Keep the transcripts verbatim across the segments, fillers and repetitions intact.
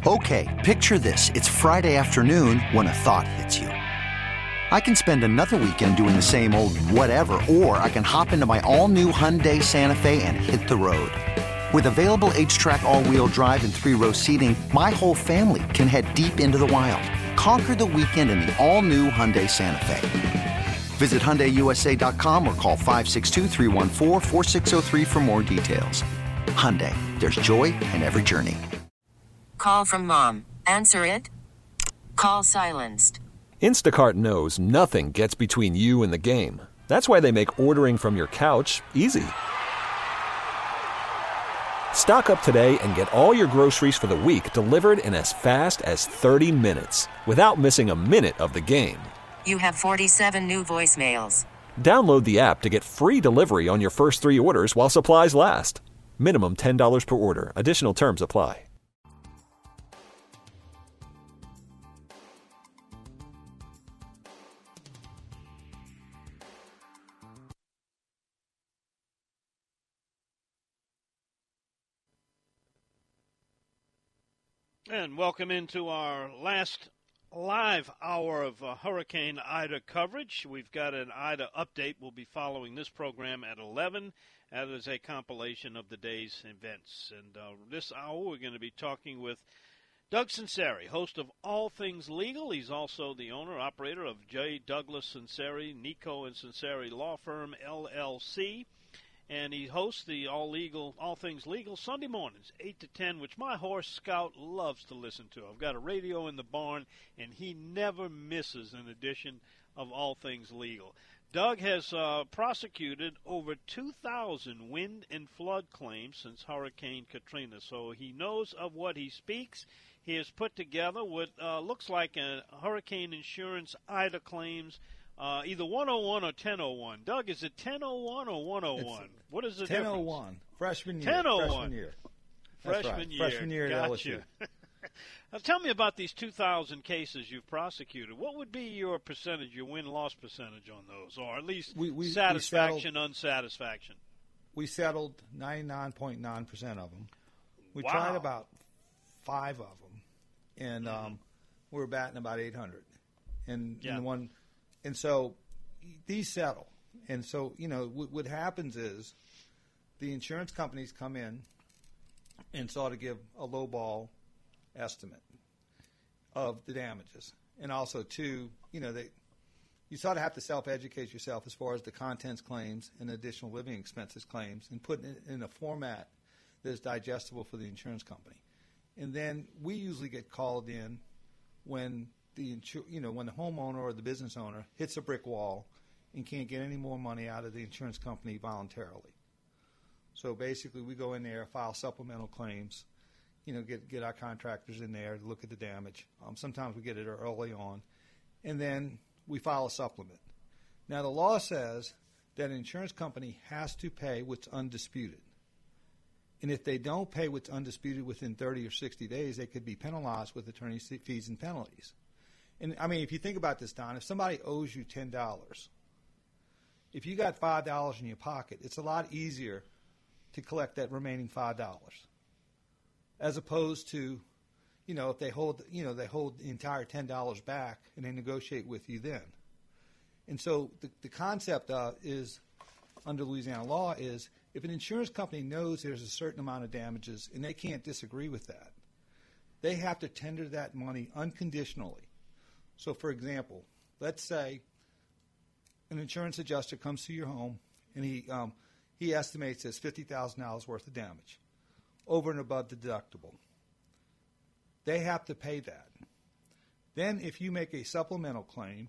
Okay, picture this. It's Friday afternoon when a thought hits you. I can spend another weekend doing the same old whatever, or I can hop into my all-new Hyundai Santa Fe and hit the road. With available H-Track all-wheel drive and three-row seating, my whole family can head deep into the wild. Conquer the weekend in the all-new Hyundai Santa Fe. Visit Hyundai U S A dot com or call five six two, three one four, four six zero three for more details. Hyundai, there's joy in every journey. Call from mom. Answer it. Call silenced. Instacart knows nothing gets between you and the game. That's why they make ordering from your couch easy. Stock up today and get all your groceries for the week delivered in as fast as thirty minutes without missing a minute of the game. You have forty-seven new voicemails. Download the app to get free delivery on your first three orders while supplies last. Minimum ten dollars per order. Additional terms apply. And welcome into our last live hour of uh, Hurricane Ida coverage. We've got an Ida update. We'll be following this program at eleven. That is a compilation of the day's events. And uh, this hour we're going to be talking with Doug Sunseri, host of All Things Legal. He's also the owner, operator of J. Douglas Sunseri, Nico and Sunseri Law Firm, L L C. And he hosts the All Legal, All Things Legal Sunday mornings, eight to ten, which my horse Scout loves to listen to. I've got a radio in the barn, and he never misses an edition of All Things Legal. Doug has uh, prosecuted over two thousand wind and flood claims since Hurricane Katrina, so he knows of what he speaks. He has put together what uh, looks like a hurricane insurance Ida claims. Uh, either one oh one or ten oh one. Doug, is it ten oh one or one oh one? It's what is the ten oh one. difference? ten oh one. Freshman year. ten oh one. Freshman year. That's Freshman right. year. Freshman year at gotcha. L S U. Now, tell me about these two thousand cases you've prosecuted. What would be your percentage, your win-loss percentage on those, or at least we, we, satisfaction, we settled, unsatisfaction? We settled ninety-nine point nine percent of them. We wow. tried about five of them, and mm-hmm. um, we were batting about eight hundred. And, yeah. and, one, and so these settle. And so, you know, what, what happens is the insurance companies come in and sort of give a lowball estimate of the damages. And also, too, you know, they you sort of have to self-educate yourself as far as the contents claims and additional living expenses claims and put it in a format that is digestible for the insurance company. And then we usually get called in when the insur- you know when the homeowner or the business owner hits a brick wall and can't get any more money out of the insurance company voluntarily. So basically, we go in there, file supplemental claims, you know, get get our contractors in there to look at the damage. Um, sometimes we get it early on, and then we file a supplement. Now, the law says that an insurance company has to pay what's undisputed. And if they don't pay what's undisputed within thirty or sixty days, they could be penalized with attorney fees and penalties. And, I mean, if you think about this, Don, if somebody owes you ten dollars, if you got five dollars in your pocket, it's a lot easier to collect that remaining five dollars as opposed to, you know, if they hold, you know, they hold the entire ten dollars back and they negotiate with you then. And so the, the concept uh, is, under Louisiana law, is if an insurance company knows there's a certain amount of damages and they can't disagree with that, they have to tender that money unconditionally. So, for example, let's say an insurance adjuster comes to your home and he um, he estimates there's fifty thousand dollars worth of damage over and above the deductible. They have to pay that. Then if you make a supplemental claim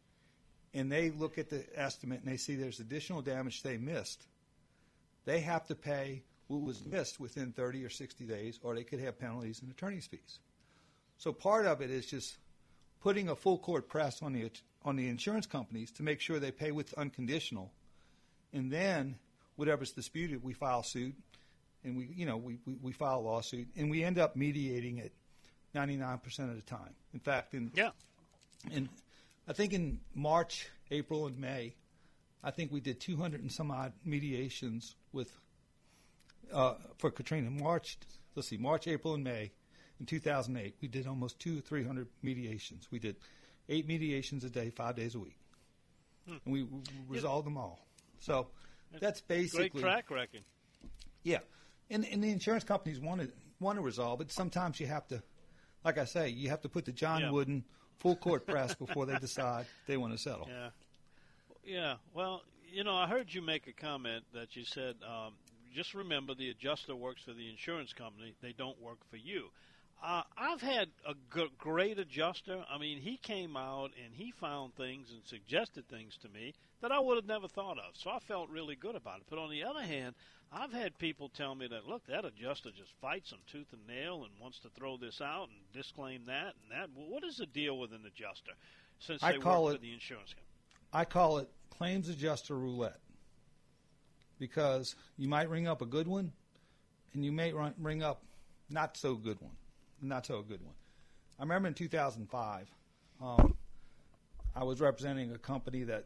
and they look at the estimate and they see there's additional damage they missed, they have to pay what was missed within thirty or sixty days, or they could have penalties and attorney's fees. So part of it is just putting a full court press on the on the insurance companies to make sure they pay what's unconditional, and then whatever's disputed, we file suit, and we you know we, we, we file a lawsuit, and we end up mediating it ninety-nine percent of the time. In fact, in yeah, in I think in March, April, and May, I think we did two hundred and some odd mediations with uh, for Katrina. March, let's see, March, April, and May, in two thousand eight, we did almost two or three hundred mediations. We did eight mediations a day, five days a week, hmm. and we, we resolved them all. So that's basically great track record. Yeah, and and the insurance companies want to want to resolve it. Sometimes you have to, like I say, you have to put the John yeah. Wooden full court press before they decide they want to settle. Yeah, yeah. Well, you know, I heard you make a comment that you said, um, just remember the adjuster works for the insurance company. They don't work for you. Uh, I've had a g- great adjuster. I mean, he came out and he found things and suggested things to me that I would have never thought of. So I felt really good about it. But on the other hand, I've had people tell me that, look, that adjuster just fights them tooth and nail and wants to throw this out and disclaim that and that. Well, what is the deal with an adjuster since they I call work it, for the insurance company? I call it claims adjuster roulette, because you might ring up a good one and you may run, ring up not so good one, not so good one. I remember in two thousand five, um, I was representing a company that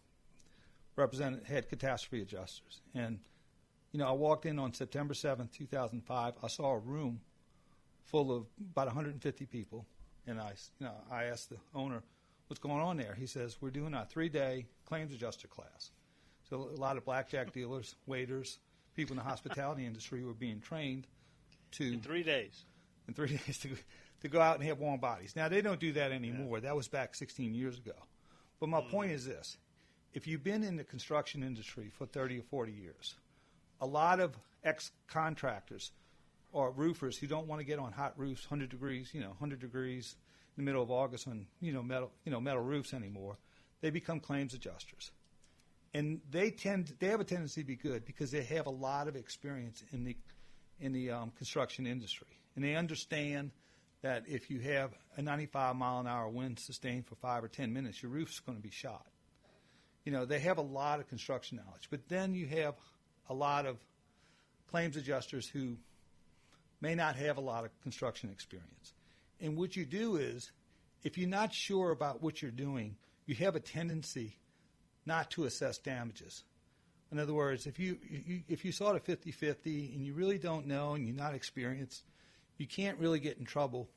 represented had catastrophe adjusters, and you know, I walked in on September seventh, two thousand five. I saw a room full of about one hundred fifty people, and I, you know, I asked the owner, "What's going on there?" He says, "We're doing a three-day claims adjuster class." So a lot of blackjack dealers, waiters, people in the hospitality industry were being trained to in three days. In three days to to go out and have warm bodies. Now they don't do that anymore. Yeah. That was back sixteen years ago. But my mm. point is this: if you've been in the construction industry for thirty or forty years, a lot of ex-contractors or roofers who don't want to get on hot roofs, one hundred degrees, you know, one hundred degrees in the middle of August on, you know, metal, you know, metal roofs anymore, they become claims adjusters. And they tend, they have a tendency to be good because they have a lot of experience in the, in the um, construction industry. And they understand that if you have a ninety-five mile an hour wind sustained for five or ten minutes, your roof's going to be shot. You know, they have a lot of construction knowledge. But then you have a lot of claims adjusters who may not have a lot of construction experience. And what you do is, if you're not sure about what you're doing, you have a tendency not to assess damages. In other words, if you, you if you saw it fifty-fifty and you really don't know and you're not experienced, you can't really get in trouble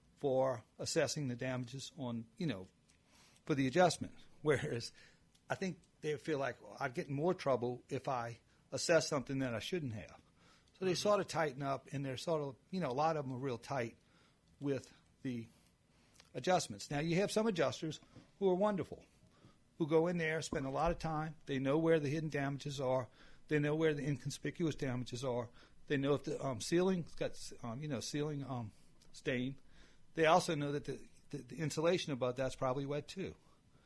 for assessing the damages on, you know, for the adjustment. Whereas I think they feel like, well, I'd get in more trouble if I assess something that I shouldn't have. So they sort of tighten up, and they're sort of, you know, a lot of them are real tight with the adjustments. Now, you have some adjusters who are wonderful, who go in there, spend a lot of time. They know where the hidden damages are. They know where the inconspicuous damages are. They know if the um, ceiling's got, um, you know, ceiling um, stain. They also know that the, the, the insulation above that's probably wet too.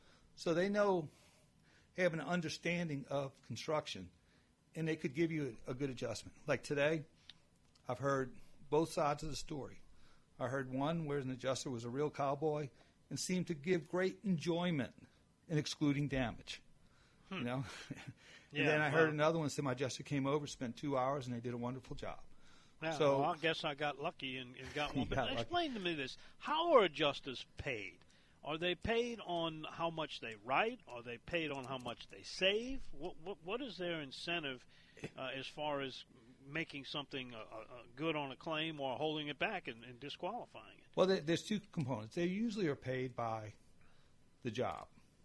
So they know, have an understanding of construction, and they could give you a, a good adjustment. Like today, I've heard both sides of the story. I heard one where an adjuster was a real cowboy and seemed to give great enjoyment in excluding damage. Hmm. You know? And yeah, then I well, heard another one say my adjuster came over, spent two hours, and they did a wonderful job. Yeah, so well, I guess I got lucky and, and got one. But got explain to me this. How are adjusters paid? Are they paid on how much they write? Are they paid on how much they save? What what, what is their incentive uh, as far as making something uh, uh, good on a claim or holding it back and, and disqualifying it? Well, there, there's two components. They usually are paid by the job,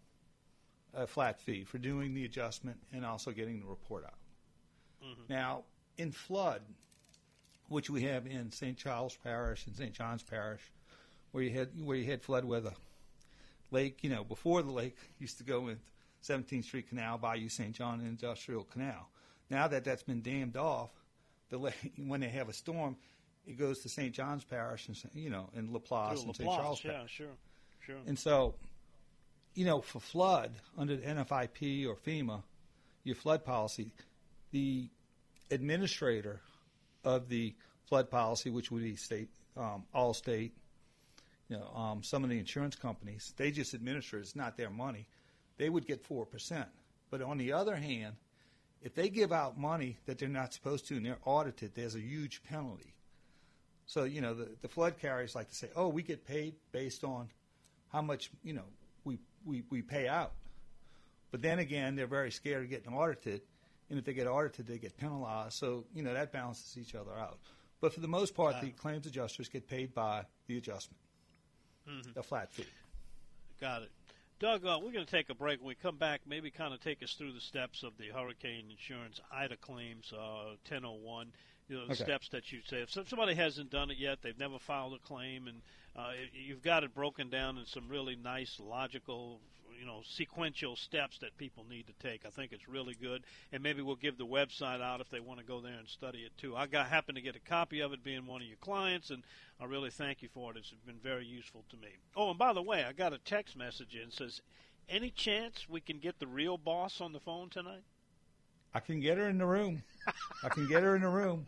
a flat fee for doing the adjustment and also getting the report out. Mm-hmm. Now, in flood, which we have in Saint Charles Parish and Saint John's Parish, where you had where you had flood where the lake, you know, before the lake used to go in seventeenth Street Canal, Bayou Saint John Industrial Canal. Now that that's been dammed off, the lake, when they have a storm, it goes to Saint John's Parish and, you know, and Laplace Through and Saint Laplace, Charles Parish. Yeah, sure, sure. And so, you know, for flood under the N F I P or FEMA, your flood policy, the administrator of the flood policy, which would be state, um, all state, you know, um, some of the insurance companies, they just administer it. It's not their money. They would get four percent. But on the other hand, if they give out money that they're not supposed to and they're audited, there's a huge penalty. So, you know, the, the flood carriers like to say, oh, we get paid based on how much, you know, we, we, we pay out. But then again, they're very scared of getting audited. And if they get audited, they get penalized. So, you know, that balances each other out. But for the most part, Uh, the claims adjusters get paid by the adjustment, mm-hmm. the flat fee. Got it. Doug, uh, we're going to take a break. When we come back, maybe kind of take us through the steps of the hurricane insurance Ida claims, uh, ten oh one, you know, the Okay. steps that you say. If somebody hasn't done it yet, they've never filed a claim, and uh, you've got it broken down in some really nice, logical, you know, sequential steps that people need to take. I think it's really good, and maybe we'll give the website out if they want to go there and study it too. I got happen to get a copy of it, being one of your clients, and I really thank you for it. It's been very useful to me. Oh, and by the way, I got a text message in that says, any chance we can get the real boss on the phone tonight? I can get her in the room. I can get her in the room.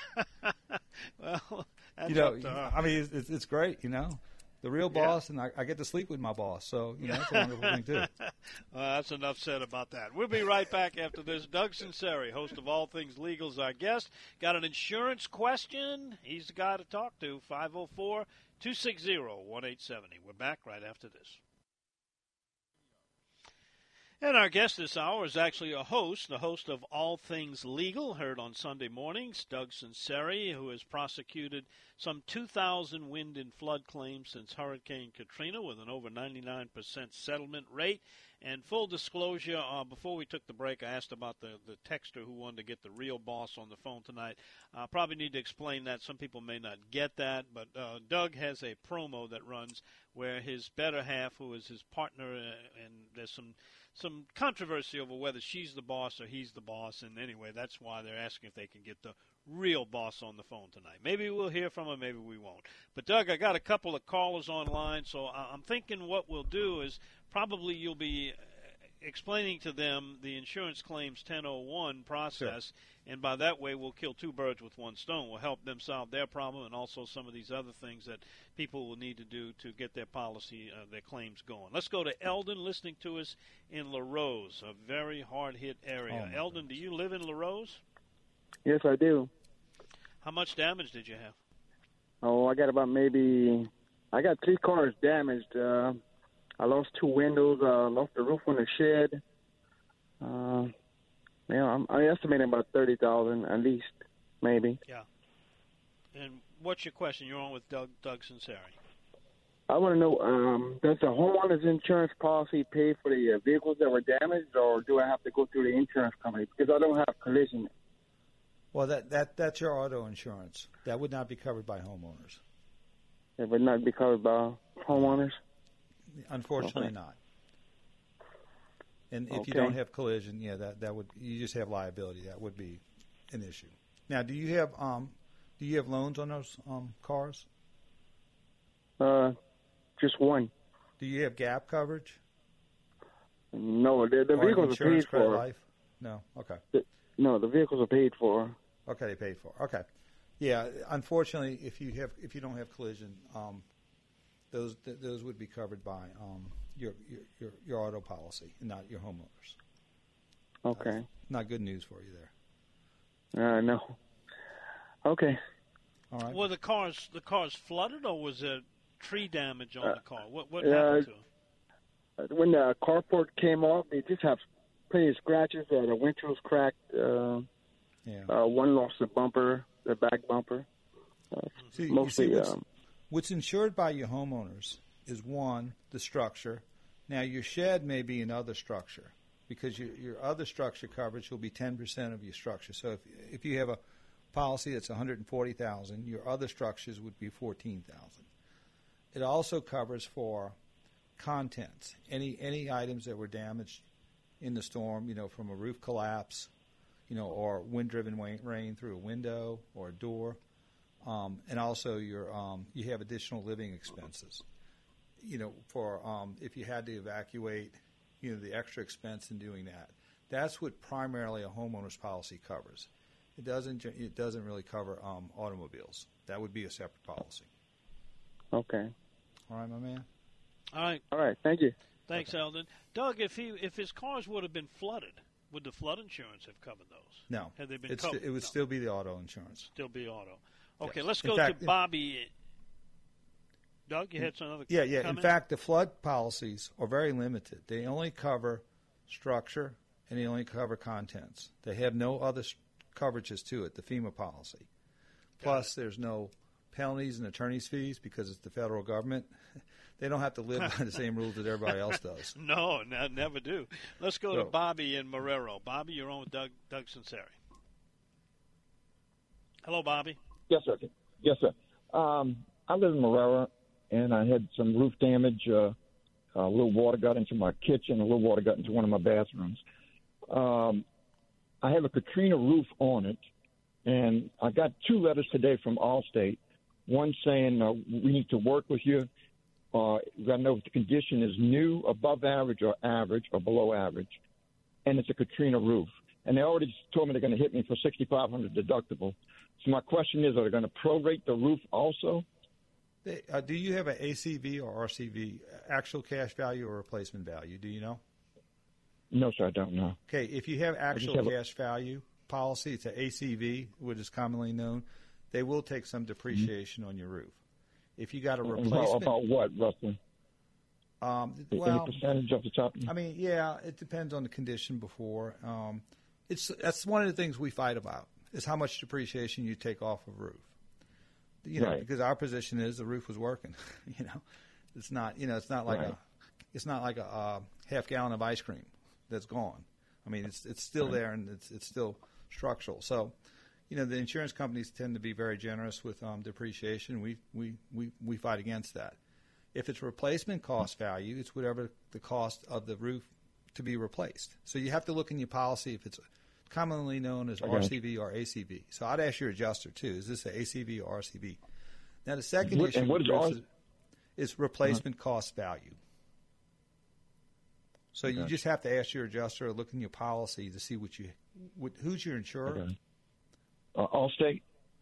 Well, that's You know, up to her. I mean, it's, it's great, you know. The real Yeah. boss, and I, I get to sleep with my boss, so, you know, that's a wonderful thing, too. Well, that's enough said about that. We'll be right back after this. Doug Sinceri, host of All Things Legal, is our guest. Got an insurance question? He's the guy to talk to. five oh four, two six zero, one eight seven zero. We're back right after this. And our guest this hour is actually a host, the host of All Things Legal, heard on Sunday mornings, Doug Sinceri, who has prosecuted some two thousand wind and flood claims since Hurricane Katrina with an over ninety-nine percent settlement rate. And full disclosure, uh, before we took the break, I asked about the, the texter who wanted to get the real boss on the phone tonight. I uh, probably need to explain that. Some people may not get that, but uh, Doug has a promo that runs where his better half, who is his partner, uh, and there's some some controversy over whether she's the boss or he's the boss. And anyway, that's why they're asking if they can get the real boss on the phone tonight. Maybe we'll hear from him, maybe we won't. But, Doug, I got a couple of callers online, so I'm thinking what we'll do is probably you'll be explaining to them the insurance claims ten oh one process, sure. And by that way we'll kill two birds with one stone. We'll help them solve their problem and also some of these other things that people will need to do to get their policy, uh, their claims going. Let's go to Eldon, listening to us in LaRose, a very hard-hit area. Oh, Eldon, goodness. do you live in LaRose? Yes, I do. How much damage did you have? Oh, I got about maybe, I got three cars damaged. Uh, I lost two windows, uh, lost the roof on the shed. Uh, yeah, I'm, I'm estimating about thirty thousand at least, maybe. Yeah. And what's your question? You're on with Doug, Doug Sinceri. I want to know, um, does the homeowner's insurance policy pay for the uh, vehicles that were damaged, or do I have to go through the insurance company? Because I don't have collision. Well, that, that that's your auto insurance. That would not be covered by homeowners. It would not be covered by homeowners? Unfortunately, Okay. not. And if Okay. you don't have collision, yeah, that, that would you just have liability. That would be an issue. Now, do you have um, do you have loans on those um, cars? Uh, just one. Do you have gap coverage? No, the, the Or vehicles are insurance paid credit for. life? No. Okay. The, no, the vehicles are paid for. Okay, they paid for. Okay. Yeah. Unfortunately, if you have if you don't have collision, um, those th- those would be covered by um, your, your your your auto policy, and not your homeowners. Okay. That's not good news for you there. Uh, no. Okay. All right. Were the cars the cars flooded, or was there tree damage on Uh, the car? What what uh, happened to them? When the carport came off, they just have plenty of scratches. Uh, the windshield's cracked. Uh, Yeah. uh, one lost the bumper, the back bumper. Uh, See, you mostly. see what's, um, what's insured by your homeowners is, one, the structure. Now, your shed may be another structure because your, your other structure coverage will be ten percent of your structure. So if, if you have a policy that's one hundred forty thousand dollars, your other structures would be fourteen thousand dollars. It also covers for contents, any any items that were damaged in the storm, you know, from a roof collapse, you know, or wind-driven rain through a window or a door, um, and also your um, you have additional living expenses. You know, for um, if you had to evacuate, you know, the extra expense in doing that. That's what primarily a homeowner's policy covers. It doesn't. It doesn't really cover um, automobiles. That would be a separate policy. okay. All right, my man. All right. All right. Thank you. Thanks, Okay. Eldon. Doug, if he if his cars would have been flooded, would the flood insurance have covered those? No, Had they been it's, covered? it would No. still be the auto insurance. Still be auto. Okay, Yes. let's In go fact, to Bobby. Doug, you had some other Yeah, yeah. comment? In fact, the flood policies are very limited. They only cover structure and they only cover contents. They have no other s- coverages to it, the FEMA policy. Plus, there's no penalties and attorney's fees because it's the federal government. They don't have to live by the same rules that everybody else does. No, no, never do. Let's go so, to Bobby in Marrero. Bobby, you're on with Doug, Doug Sinceri. Hello, Bobby. Yes, sir. Yes, sir. Um, I live in Marrero, and I had some roof damage. Uh, a little water got into my kitchen, a little water got into one of my bathrooms. Um, I have a Katrina roof on it, and I got two letters today from Allstate. One saying uh, we need to work with you. Uh, we got to know if the condition is new, above average, or average, or below average. And it's a Katrina roof. And they already told me they're going to hit me for sixty-five hundred dollars deductible. So my question is, are they going to prorate the roof also? They, uh, do you have an A C V or R C V, actual cash value or replacement value? Do you know? No, sir, I don't know. Okay, if you have actual have cash a- value policy, it's an A C V, which is commonly known. They will take some depreciation mm-hmm. on your roof. If you got a replacement, about, about what roughly? Um, Any well, percentage of the top? I mean, yeah, it depends on the condition before. Um, it's that's one of the things we fight about is how much depreciation you take off of a roof. You know, right. because our position is the roof was working. you know, it's not. You know, it's not like right. a, it's not like a uh, half gallon of ice cream that's gone. I mean, it's it's still right. there and it's it's still structural. So. You know, the insurance companies tend to be very generous with um, depreciation. We, we, we, we fight against that. If it's replacement cost value, it's whatever the cost of the roof to be replaced. So you have to look in your policy if it's commonly known as okay. R C V or A C V. So I'd ask your adjuster, too. Is this an A C V or R C V? Now, the second what, issue and what is, R- is, is replacement uh-huh. cost value. So okay. you just have to ask your adjuster or look in your policy to see what you what, who's your insurer. Okay. Uh, Allstate?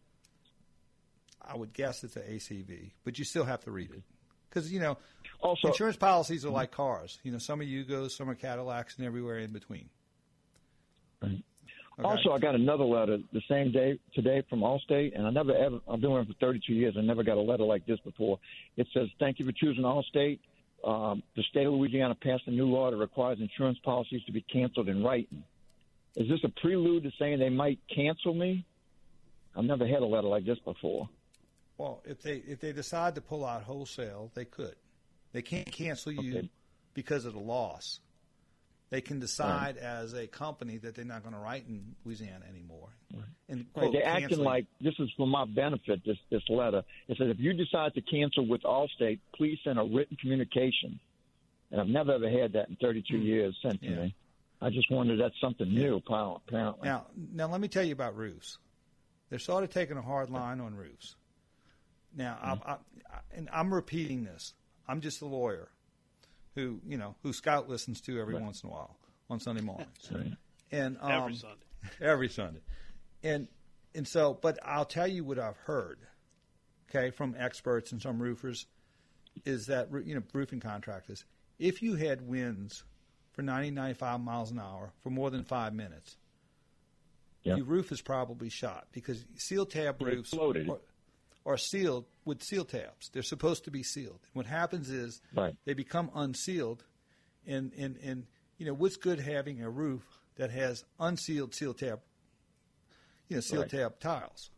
I would guess it's an A C V, but you still have to read it. Because, you know, also, insurance policies are like cars. You know, some are Yugos, some are Cadillacs, and everywhere in between. Right. Okay. Also, I got another letter the same day today from Allstate, and I never ever, I've been with them for thirty-two years. I never got a letter like this before. It says, thank you for choosing Allstate. Um, the state of Louisiana passed a new law that requires insurance policies to be canceled in writing. Is this a prelude to saying they might cancel me? I've never had a letter like this before. Well, if they if they decide to pull out wholesale, they could. They can't cancel you okay. because of the loss. They can decide right. as a company that they're not going to write in Louisiana anymore. Right. And right. quote, They're acting like this is for my benefit, this, this letter. It says, if you decide to cancel with Allstate, please send a written communication. And I've never ever had that in thirty-two mm. years sent to yeah. me. I just wondered that's something yeah. new, apparently. Now, now, let me tell you about roofs. They're sort of taking a hard line on roofs. Now, mm-hmm. I, I, and I'm repeating this. I'm just a lawyer who, you know, who Scout listens to every right. once in a while on Sunday mornings. Right. And um, every Sunday. Every Sunday. And and so, but I'll tell you what I've heard, okay, from experts and some roofers, is that, you know, roofing contractors, if you had winds for ninety, ninety-five miles an hour for more than five minutes, yep. your roof is probably shot because seal tab roofs are, are sealed with seal tabs. They're supposed to be sealed. What happens is right. they become unsealed, and, and, and you know, what's good having a roof that has unsealed seal tab, you know, seal right. tab tiles,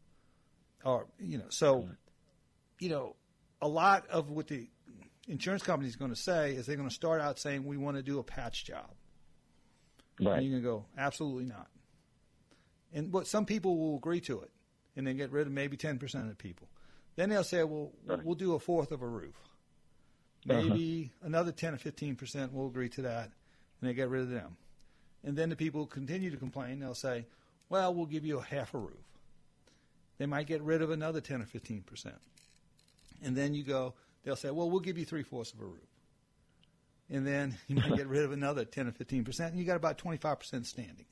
or you know, so right. you know, a lot of what the insurance company is going to say is they're going to start out saying we want to do a patch job. Right. And you're going to go, absolutely not. And what some people will agree to it, and then get rid of maybe ten percent of the people. Then they'll say, well, right. we'll do a fourth of a roof. Maybe uh-huh. another ten or fifteen percent will agree to that, and they get rid of them. And then the people continue to complain. They'll say, well, we'll give you a half a roof. They might get rid of another ten or fifteen percent. And then you go, they'll say, well, we'll give you three-fourths of a roof. And then you might get rid of another ten or fifteen percent, and you got about twenty-five percent standing.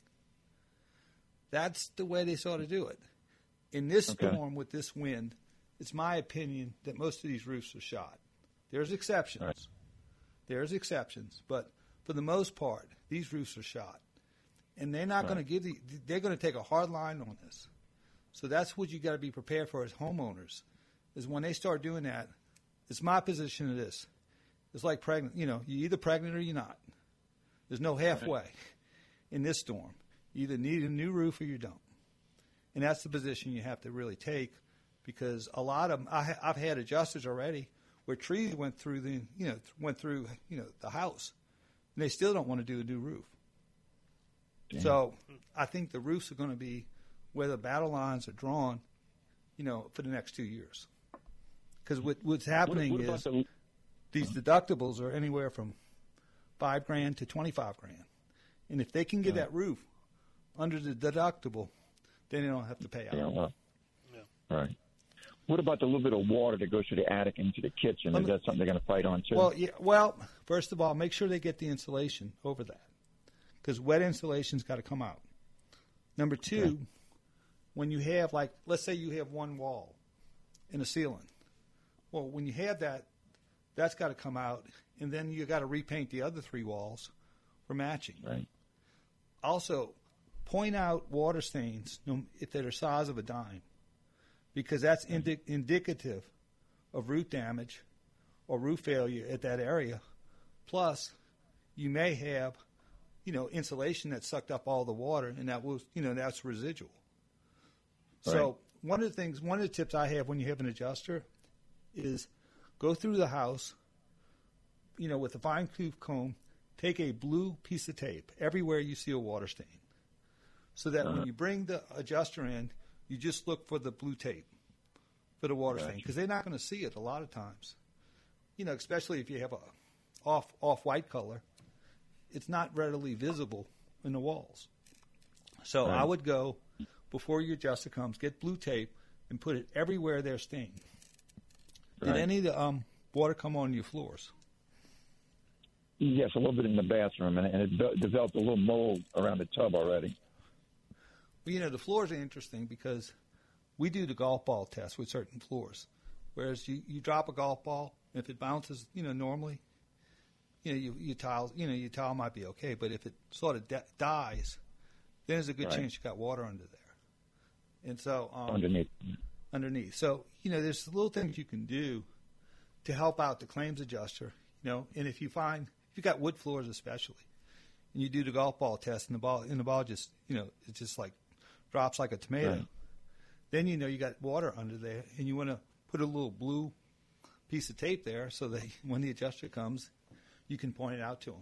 That's the way they sort of do it. In this okay. storm with this wind, it's my opinion that most of these roofs are shot. There's exceptions. Right. There's exceptions. But for the most part, these roofs are shot. And they're not right. going to give the – they're going to take a hard line on this. So that's what you got to be prepared for as homeowners, is when they start doing that, it's my position of this. It's like pregnant. You know, you're either pregnant or you're not. There's no halfway right. in this storm. You either need a new roof or you don't. And that's the position you have to really take, because a lot of them, I, I've had adjusters already where trees went through the, you know, went through, you know, the house, and they still don't want to do a new roof. Damn. So I think the roofs are going to be where the battle lines are drawn, you know, for the next two years. Because what, what's happening what, what is the... these deductibles are anywhere from five grand to twenty-five grand, and if they can get yeah. that roof under the deductible, then they don't have to pay out. Yeah, well, yeah. Right. What about the little bit of water that goes through the attic into the kitchen? Is that something they're going to fight on too? Well, yeah, well, first of all, make sure they get the insulation over that, because wet insulation's got to come out. Number two, okay. when you have, like, let's say you have one wall in a ceiling. Well, when you have that, that's got to come out, and then you got to repaint the other three walls for matching. Right. Also, point out water stains if they're the size of a dime, because that's indi- indicative of roof damage or roof failure at that area. Plus, you may have, you know, insulation that sucked up all the water, and that was, you know, that's residual. Right. So one of the things, one of the tips I have when you have an adjuster is go through the house, you know, with a fine-tooth comb, take a blue piece of tape everywhere you see a water stain, so that uh-huh. when you bring the adjuster in, you just look for the blue tape for the water gotcha. stain, because they're not going to see it a lot of times. You know, especially if you have a off off-white color, it's not readily visible in the walls. So right. I would go, before your adjuster comes, get blue tape and put it everywhere they're stained. Right. Did any of the um, water come on your floors? Yes, a little bit in the bathroom, and it de- developed a little mold around the tub already. Well, you know, the floors are interesting because we do the golf ball test with certain floors. Whereas you, you drop a golf ball, if it bounces, you know, normally, you know, you, you tile, you know, your tile might be okay. But if it sort of de- dies, then there's a good right. chance you got water under there. And so um, underneath, underneath. So you know, there's little things you can do to help out the claims adjuster. You know, and if you find if you got wood floors especially, and you do the golf ball test, and the ball and the ball just, you know, it just like drops like a tomato, right. then you know you got water under there, and you want to put a little blue piece of tape there so that when the adjuster comes, you can point it out to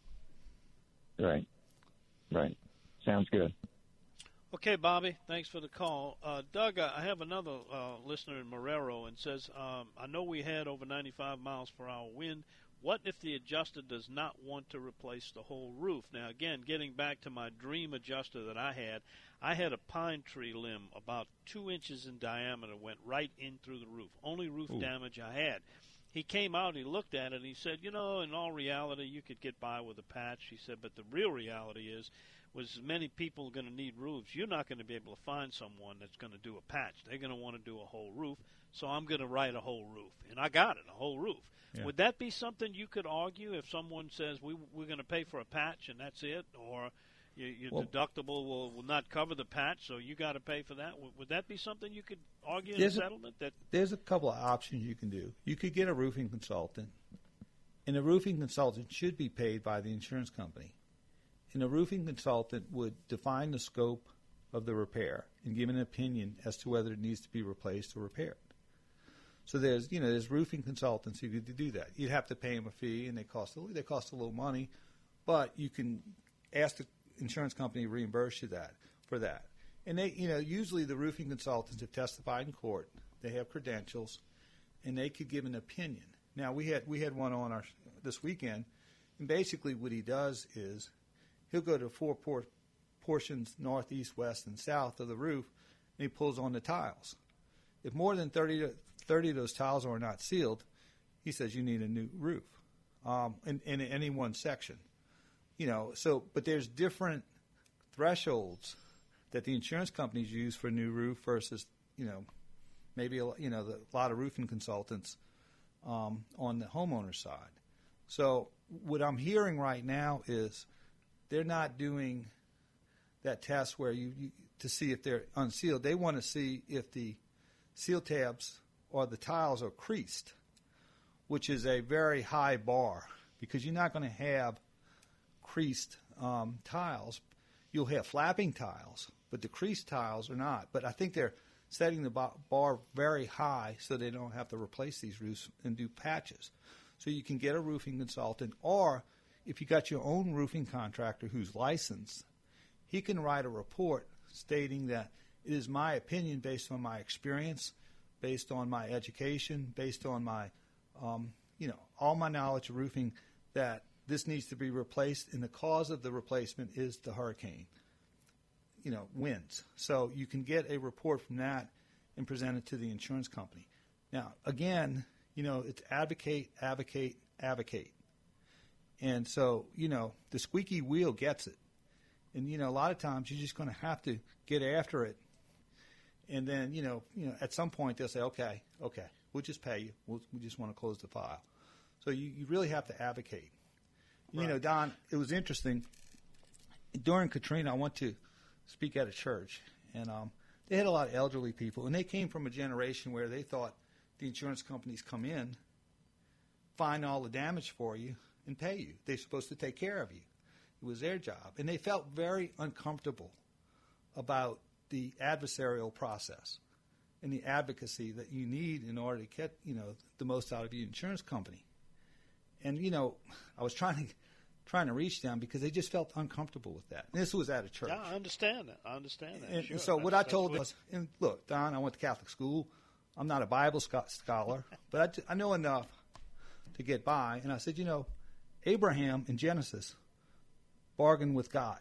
him. Right. Right. Sounds good. Okay, Bobby, thanks for the call. Uh, Doug, I have another uh, listener in Marrero and says, um, I know we had over ninety-five miles per hour wind. What if the adjuster does not want to replace the whole roof? Now, again, getting back to my dream adjuster that I had, I had a pine tree limb about two inches in diameter, went right in through the roof. Only roof Ooh. damage I had. He came out, he looked at it, and he said, you know, in all reality, you could get by with a patch. He said, but the real reality is, was many people are going to need roofs. You're not going to be able to find someone that's going to do a patch. They're going to want to do a whole roof, so I'm going to write a whole roof. And I got it, a whole roof. Yeah. Would that be something you could argue if someone says we, we're going to pay for a patch and that's it, or your, your well, deductible will, will not cover the patch, so you got to pay for that? Would, would that be something you could argue in a settlement? That There's a couple of options you can do. You could get a roofing consultant, and a roofing consultant should be paid by the insurance company. And a roofing consultant would define the scope of the repair and give an opinion as to whether it needs to be replaced or repaired. So there's, you know, there's roofing consultants who could do that. You'd have to pay them a fee, and they cost a, they cost a little money, but you can ask the insurance company to reimburse you that for that. And they, you know, usually the roofing consultants have testified in court. They have credentials, and they could give an opinion. Now we had we had one on our this weekend, and basically what he does is he'll go to four por- portions, north, east, west, and south of the roof, and he pulls on the tiles. If more than thirty, thirty of those tiles are not sealed, he says you need a new roof um, in, in any one section. You know, so but there's different thresholds that the insurance companies use for a new roof versus, you know, maybe a, you know the, a lot of roofing consultants um, on the homeowner side. So what I'm hearing right now is they're not doing that test where you, you to see if they're unsealed. They want to see if the seal tabs or the tiles are creased, which is a very high bar because you're not going to have creased um, tiles. You'll have flapping tiles, but the crease tiles are not. But I think they're setting the bar very high so they don't have to replace these roofs and do patches. So you can get a roofing consultant, or if you got your own roofing contractor who's licensed, he can write a report stating that it is my opinion based on my experience, based on my education, based on my, um, you know, all my knowledge of roofing, that this needs to be replaced, and the cause of the replacement is the hurricane, you know, winds. So you can get a report from that and present it to the insurance company. Now, again, you know, it's advocate, advocate, advocate. And so, you know, the squeaky wheel gets it. And, you know, a lot of times you're just going to have to get after it. And then, you know, you know, at some point they'll say, okay, okay, we'll just pay you. We'll, we just want to close the file. So you, you really have to advocate. Right. You know, Don, it was interesting. During Katrina, I went to speak at a church, and um, they had a lot of elderly people, and they came from a generation where they thought the insurance companies come in, find all the damage for you, and pay you. They're supposed to take care of you. It was their job. And they felt very uncomfortable about the adversarial process and the advocacy that you need in order to get, you know, the most out of your insurance company. And, you know, I was trying to trying to reach them because they just felt uncomfortable with that. And this was at a church. Yeah, I understand that. I understand that. And, sure. and so that's, what I told them was, and look, Don, I went to Catholic school. I'm not a Bible scholar, but I, t- I know enough to get by. And I said, you know, Abraham in Genesis bargained with God.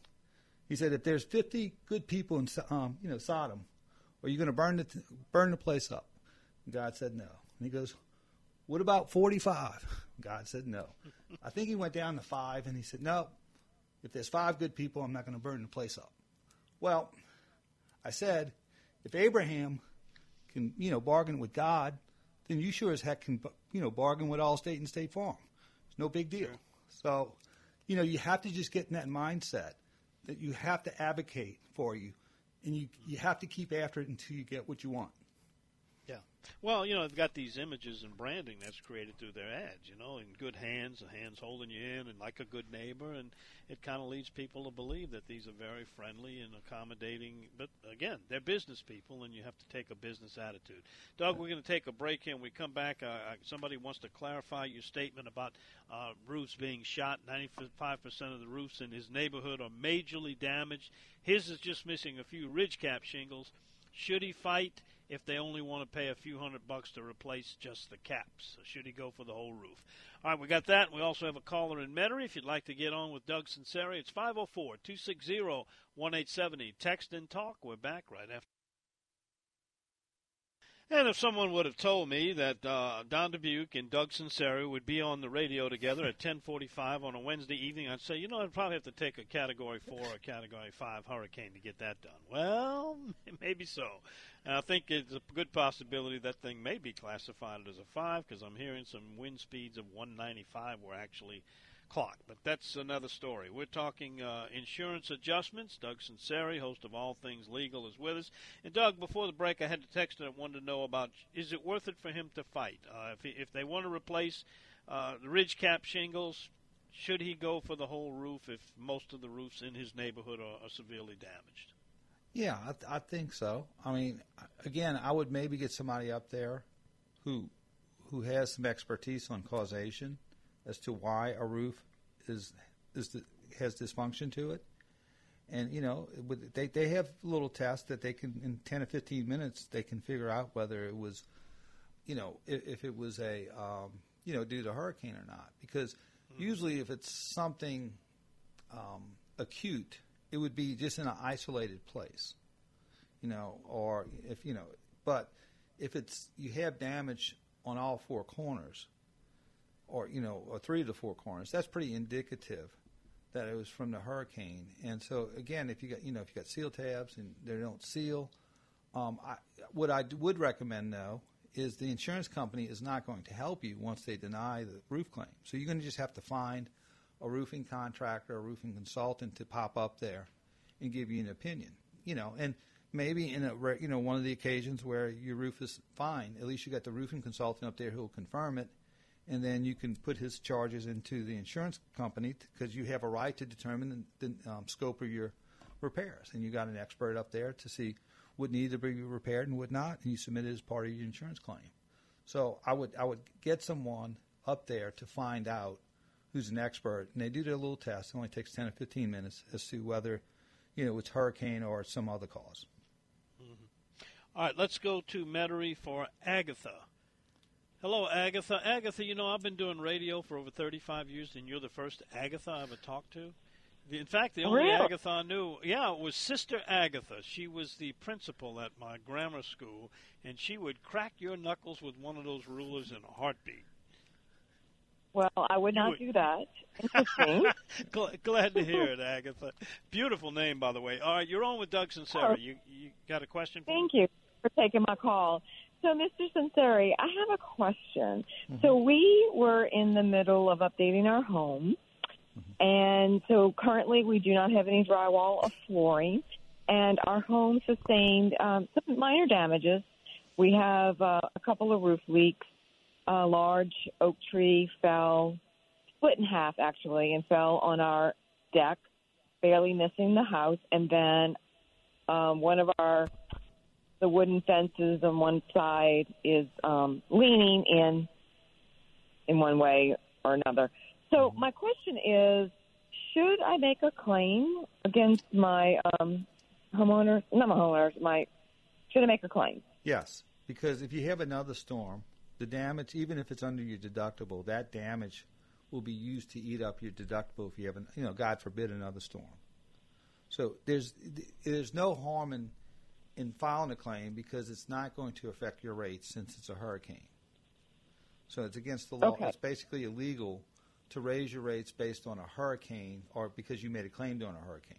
He said, if there's fifty good people in um, you know Sodom, are you going to burn the t- burn the place up? And God said no. And he goes, what about forty-five? God said no. I think he went down to five, and he said, no, if there's five good people, I'm not going to burn the place up. Well, I said, if Abraham can, you know, bargain with God, then you sure as heck can, you know, bargain with Allstate and State Farm. It's no big deal. Sure. So, you know, you have to just get in that mindset that you have to advocate for you, and you you have to keep after it until you get what you want. Yeah. Well, you know, they've got these images and branding that's created through their ads, you know, in good hands, the hands holding you in and like a good neighbor, and it kind of leads people to believe that these are very friendly and accommodating. But, again, they're business people, and you have to take a business attitude. Doug, we're going to take a break here. When we come back, uh, somebody wants to clarify your statement about uh, roofs being shot. ninety-five percent of the roofs in his neighborhood are majorly damaged. His is just missing a few ridge cap shingles. Should he fight if they only want to pay a few hundred bucks to replace just the caps? So should he go for the whole roof? All right, we got that. We also have a caller in Metairie. If you'd like to get on with Doug Sunseri, it's five oh four, two six zero, one eight seven zero. Text and talk. We're back right after. And if someone would have told me that uh, Don Dubuque and Doug Sunseri would be on the radio together at ten forty-five on a Wednesday evening, I'd say, you know, I'd probably have to take a Category four or Category five hurricane to get that done. Well, maybe so. And I think it's a good possibility that thing may be classified as a five, because I'm hearing some wind speeds of one ninety-five were actually clocked. But that's another story. We're talking uh, insurance adjustments. Doug Sunseri, host of All Things Legal, is with us. And, Doug, before the break, I had to text and I wanted to know about, is it worth it for him to fight? Uh, if, he, if they want to replace uh, the ridge cap shingles, should he go for the whole roof if most of the roofs in his neighborhood are, are severely damaged? Yeah, I, th- I think so. I mean, again, I would maybe get somebody up there who who has some expertise on causation as to why a roof is is the, has dysfunction to it. And, you know, they they have little tests that they can, in ten or fifteen minutes, they can figure out whether it was, you know, if, if it was a, um, you know, due to hurricane or not. Because mm-hmm. usually if it's something um, acute, it would be just in an isolated place, you know, or if, you know, but if it's, you have damage on all four corners, or, you know, or three of the four corners, that's pretty indicative that it was from the hurricane. And so, again, if you got, you know, if you got seal tabs and they don't seal, um, I, what I would recommend, though, is the insurance company is not going to help you once they deny the roof claim. So you're going to just have to find a roofing contractor, a roofing consultant to pop up there and give you an opinion, you know, and maybe in a, you know, one of the occasions where your roof is fine, at least you got the roofing consultant up there who will confirm it, and then you can put his charges into the insurance company because you have a right to determine the um, scope of your repairs. And you got an expert up there to see what needed to be repaired and what not, and you submit it as part of your insurance claim. So I would I would get someone up there to find out who's an expert, and they do their little test. It only takes ten or fifteen minutes as to whether, you know, it's hurricane or some other cause. Mm-hmm. All right, let's go to Metairie for Agatha. Hello, Agatha. Agatha, you know, I've been doing radio for over thirty-five years, and you're the first Agatha I ever talked to. In fact, the only really? Agatha I knew, yeah, it was Sister Agatha. She was the principal at my grammar school, and she would crack your knuckles with one of those rulers in a heartbeat. Well, I would not would. do that. Interesting. Glad to hear it, Agatha. Beautiful name, by the way. All right, you're on with Doug Sinceri. Oh. You you got a question for Thank me? you for taking my call. So, Mister Sinceri, I have a question. Mm-hmm. So we were in the middle of updating our home, mm-hmm. and so currently we do not have any drywall or flooring, and our home sustained um, some minor damages. We have uh, a couple of roof leaks. A large oak tree fell, split in half actually, and fell on our deck, barely missing the house. And then um, one of our the wooden fences on one side is um, leaning in in one way or another. So my question is, should I make a claim against my um, homeowners? Not my homeowners. My should I make a claim? Yes, because if you have another storm, the damage, even if it's under your deductible, that damage will be used to eat up your deductible if you have, an, you know, God forbid, another storm. So there's there's no harm in in filing a claim because it's not going to affect your rates since it's a hurricane. So it's against the law. Okay. It's basically illegal to raise your rates based on a hurricane or because you made a claim during a hurricane.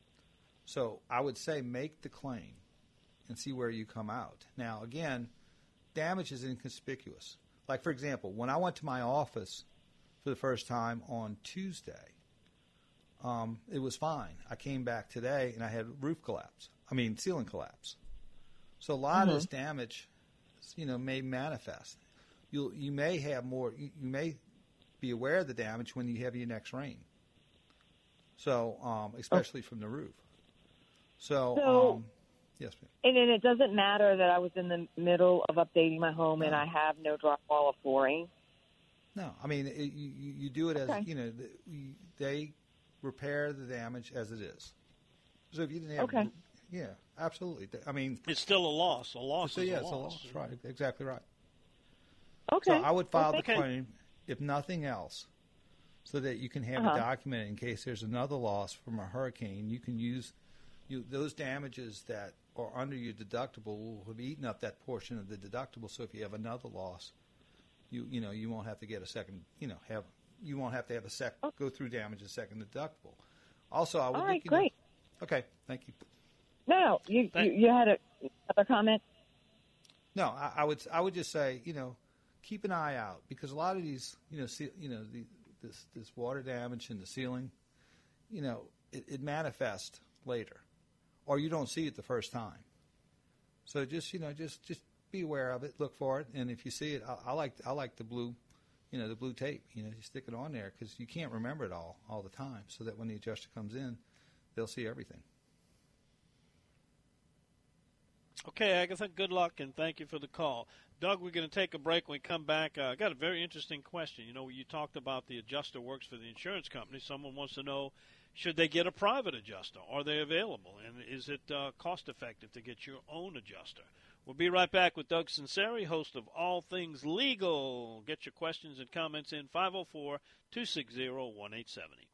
So I would say make the claim and see where you come out. Now, again, damage is inconspicuous. Like, for example, when I went to my office for the first time on Tuesday, um, it was fine. I came back today and I had roof collapse. I mean, ceiling collapse. So a lot mm-hmm. of this damage, you know, may manifest. You you may have more. You, you may be aware of the damage when you have your next rain. So, um, especially oh. from the roof. So. so um, Yes, ma'am. And then it doesn't matter that I was in the middle of updating my home no. and I have no drywall or flooring? No. I mean, it, you, you do it as, okay. you know, the, they repair the damage as it is. So if you didn't have, okay. yeah, absolutely. I mean. It's still a loss. A loss so, is yeah, a it's loss. a loss. Right. Exactly right. Okay. So I would file well, the claim, if nothing else, so that you can have uh-huh. it documented in case there's another loss from a hurricane. You can use you those damages that or under your deductible will have eaten up that portion of the deductible. So if you have another loss, you you know you won't have to get a second. You know have you won't have to have a sec oh. go through damage a second deductible. Also, I would. All right, you great. Know, okay, thank you. No, no, you you, you had a, another comment. No, I, I would I would just say you know keep an eye out because a lot of these you know see, you know the, this this water damage in the ceiling, you know it, it manifests later. Or you don't see it the first time. So just you know, just just be aware of it, look for it, and if you see it, I, I like I like the blue, you know, the blue tape. You know, you stick it on there because you can't remember it all all the time. So that when the adjuster comes in, they'll see everything. Okay, Agatha, good luck and thank you for the call. Doug, we're going to take a break. When we come back, I uh, got a very interesting question. You know, you talked about the adjuster works for the insurance company. Someone wants to know. Should they get a private adjuster? Are they available? And is it uh, cost-effective to get your own adjuster? We'll be right back with Doug Sinceri, host of All Things Legal. Get your questions and comments in five oh four, two six zero, one eight seven zero.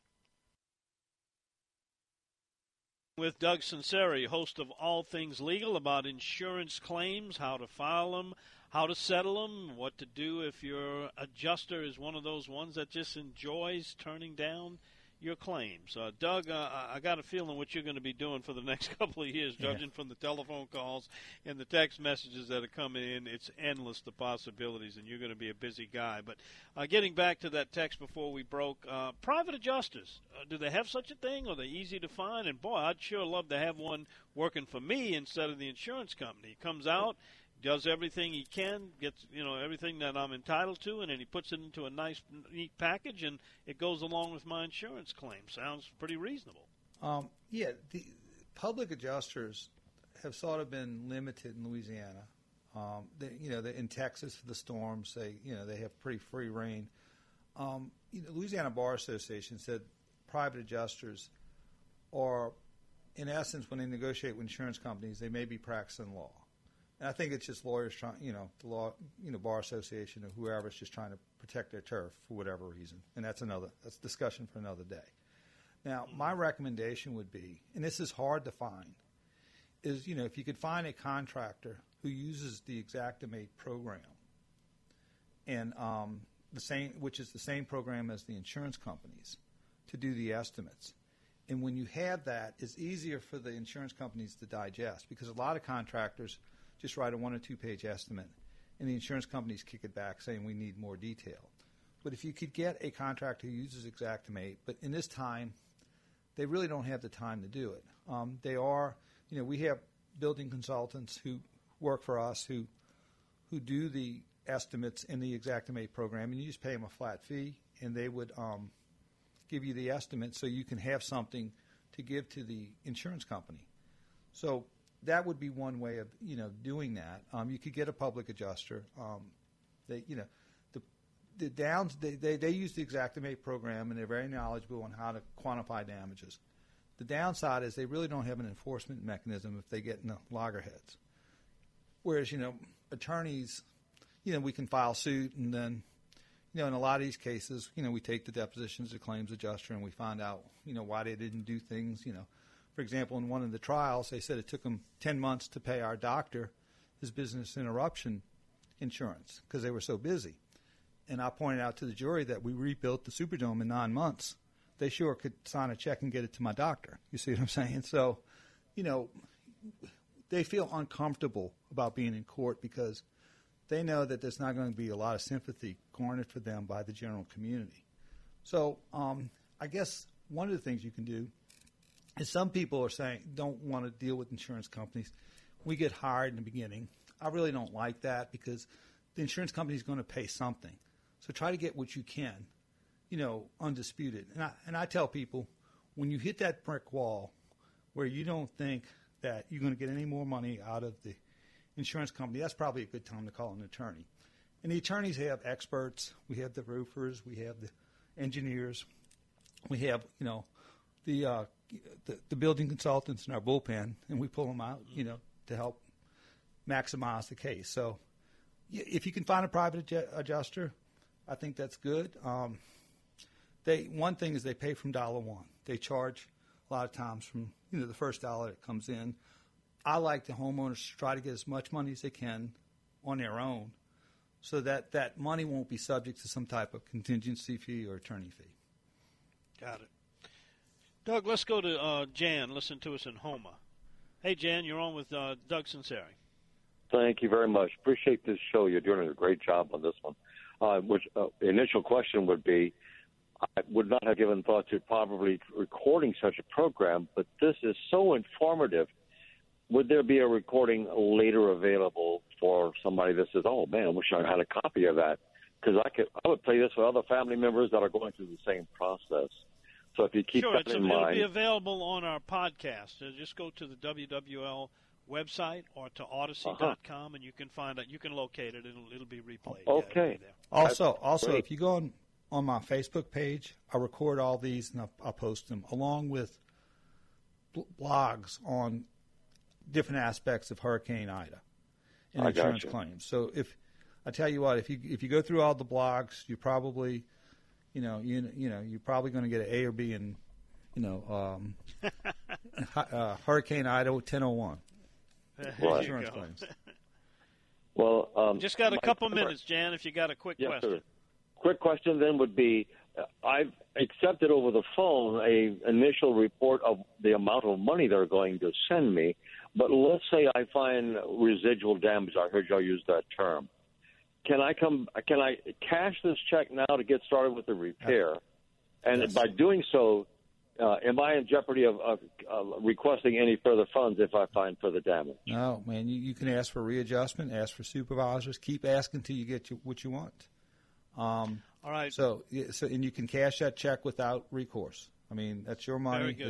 With Doug Sinceri, host of All Things Legal, about insurance claims, how to file them, how to settle them, what to do if your adjuster is one of those ones that just enjoys turning down your claims. Uh, Doug, uh, I got a feeling what you're going to be doing for the next couple of years, judging yeah. from the telephone calls and the text messages that are coming in. It's endless, the possibilities, and you're going to be a busy guy. But uh, getting back to that text before we broke, uh, private adjusters, uh, do they have such a thing? Are they easy to find? And, boy, I'd sure love to have one working for me instead of the insurance company. He comes out, does everything he can, gets, you know, everything that I'm entitled to, and then he puts it into a nice, neat package, and it goes along with my insurance claim. Sounds pretty reasonable. Um, yeah, the public adjusters have sort of been limited in Louisiana. Um, they, you know, they, in Texas for the storms, they you know they have pretty free reign. Um, you know, Louisiana Bar Association said private adjusters are, in essence, when they negotiate with insurance companies, they may be practicing law. And I think it's just lawyers trying, you know, the law, you know, Bar Association or whoever is just trying to protect their turf for whatever reason. And that's another, that's discussion for another day. Now, my recommendation would be, and this is hard to find, is, you know, if you could find a contractor who uses the Xactimate program, and um, the same, which is the same program as the insurance companies, to do the estimates. And when you have that, it's easier for the insurance companies to digest, because a lot of contractors just write a one or two page estimate, and the insurance companies kick it back saying we need more detail. But if you could get a contractor who uses Xactimate, but in this time, they really don't have the time to do it. Um, they are, you know, we have building consultants who work for us who who do the estimates in the Xactimate program, and you just pay them a flat fee, and they would um, give you the estimate so you can have something to give to the insurance company. So that would be one way of, you know, doing that. Um, you could get a public adjuster. Um, they, you know, the the downs they, they, they use the Xactimate program, and they're very knowledgeable on how to quantify damages. The downside is they really don't have an enforcement mechanism if they get in the loggerheads. Whereas, you know, attorneys, you know, we can file suit, and then, you know, in a lot of these cases, you know, we take the depositions of the claims adjuster and we find out, you know, why they didn't do things, you know. For example, in one of the trials, they said it took them ten months to pay our doctor his business interruption insurance because they were so busy. And I pointed out to the jury that we rebuilt the Superdome in nine months. They sure could sign a check and get it to my doctor. You see what I'm saying? So, you know, they feel uncomfortable about being in court because they know that there's not going to be a lot of sympathy garnered for them by the general community. So um, I guess one of the things you can do is some people are saying don't want to deal with insurance companies. We get hired in the beginning. I really don't like that because the insurance company is going to pay something. So try to get what you can, you know, undisputed. And I, and I tell people, when you hit that brick wall where you don't think that you're going to get any more money out of the insurance company, that's probably a good time to call an attorney. And the attorneys have experts. We have the roofers. We have the engineers. We have, you know, the uh, the, the building consultants in our bullpen, and we pull them out, you know, to help maximize the case. So if you can find a private adju- adjuster, I think that's good. Um, they one thing is they pay from dollar one. They charge a lot of times from, you know, the first dollar that comes in. I like the homeowners to try to get as much money as they can on their own so that that money won't be subject to some type of contingency fee or attorney fee. Got it. Doug, let's go to uh, Jan. Listen to us in Houma. Hey, Jan, you're on with uh, Doug Sinceri. Thank you very much. Appreciate this show. You're doing a great job on this one. Uh, which uh, initial question would be, I would not have given thought to probably recording such a program, but this is so informative. Would there be a recording later available for somebody that says, oh, man, I wish I had a copy of that? Because I could, I would play this with other family members that are going through the same process. So if you keep sure, that it's in a, mind. It'll be available on our podcast. Uh, just go to the W W L website or to Odyssey dot com, uh-huh. and you can find it. You can locate it. It'll, it'll be replayed. Okay. Yeah, also, That's also, great. if you go on, on my Facebook page, I record all these and I'll, I'll post them along with bl- blogs on different aspects of Hurricane Ida and I insurance gotcha. claims. So if I tell you what, if you if you go through all the blogs, you probably, you know, you you know, you're probably going to get an A or B in, you know, um, uh, Hurricane Ida ten oh one. Right. Insurance claims. Well, um, just got a my- couple minutes, Jan, if you got a quick yes, question. Sir. Quick question then would be, uh, I've accepted over the phone a initial report of the amount of money they're going to send me, but let's say I find residual damage. I heard y'all use that term. Can I come? Can I cash this check now to get started with the repair? And Yes. by doing so, uh, am I in jeopardy of, of uh, requesting any further funds if I find further damage? No, man, you, you can ask for readjustment, ask for supervisors, keep asking until you get you, what you want. Um, All right. So, yeah, so, and you can cash that check without recourse. I mean, that's your money. Very good. It's,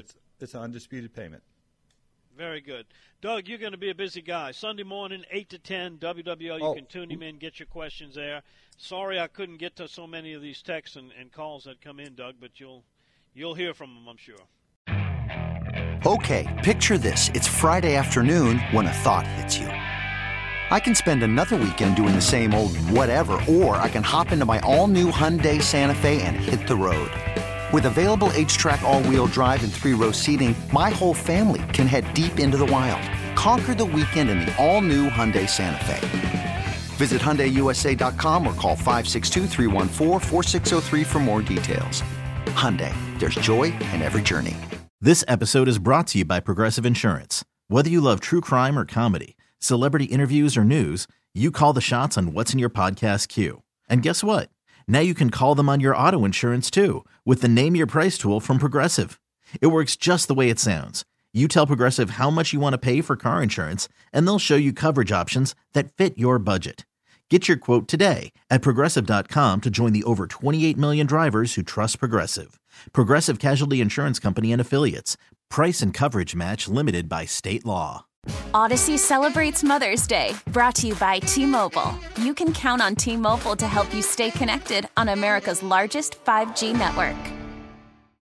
it's an undisputed payment. Very good. Doug, you're going to be a busy guy. Sunday morning, eight to ten, W W L. You Oh. can tune him in, get your questions there. Sorry I couldn't get to so many of these texts and, and calls that come in, Doug, but you'll you'll hear from him, I'm sure. Okay, picture this. It's Friday afternoon when a thought hits you. I can spend another weekend doing the same old whatever, or I can hop into my all-new Hyundai Santa Fe and hit the road. With available H-Track all-wheel drive and three-row seating, my whole family can head deep into the wild. Conquer the weekend in the all-new Hyundai Santa Fe. Visit Hyundai U S A dot com or call five six two, three one four, four six zero three for more details. Hyundai, there's joy in every journey. This episode is brought to you by Progressive Insurance. Whether you love true crime or comedy, celebrity interviews or news, you call the shots on what's in your podcast queue. And guess what? Now you can call them on your auto insurance too with the Name Your Price tool from Progressive. It works just the way it sounds. You tell Progressive how much you want to pay for car insurance, and they'll show you coverage options that fit your budget. Get your quote today at Progressive dot com to join the over twenty-eight million drivers who trust Progressive. Progressive Casualty Insurance Company and Affiliates. Price and coverage match limited by state law. Odyssey celebrates Mother's Day, brought to you by T-Mobile. You can count on T-Mobile to help you stay connected on America's largest five G network.